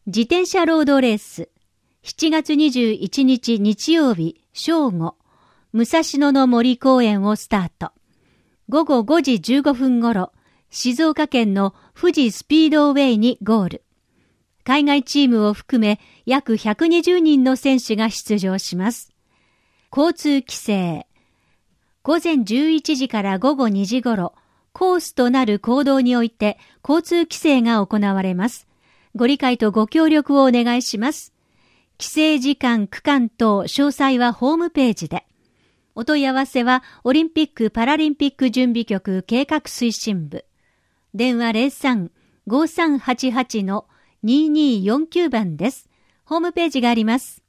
自転車ロードレース、7月21日日曜日正午、武蔵野の森公園をスタート。午後5時15分頃、静岡県の富士スピードウェイにゴール。海外チームを含め約120人の選手が出場します。交通規制。午前11時から午後2時頃、コースとなる公道において交通規制が行われます。ご理解とご協力をお願いします。規制時間、区間等、詳細はホームページで。お問い合わせは、オリンピック・パラリンピック準備局計画推進部。電話 03-5388-2249 番です。ホームページがあります。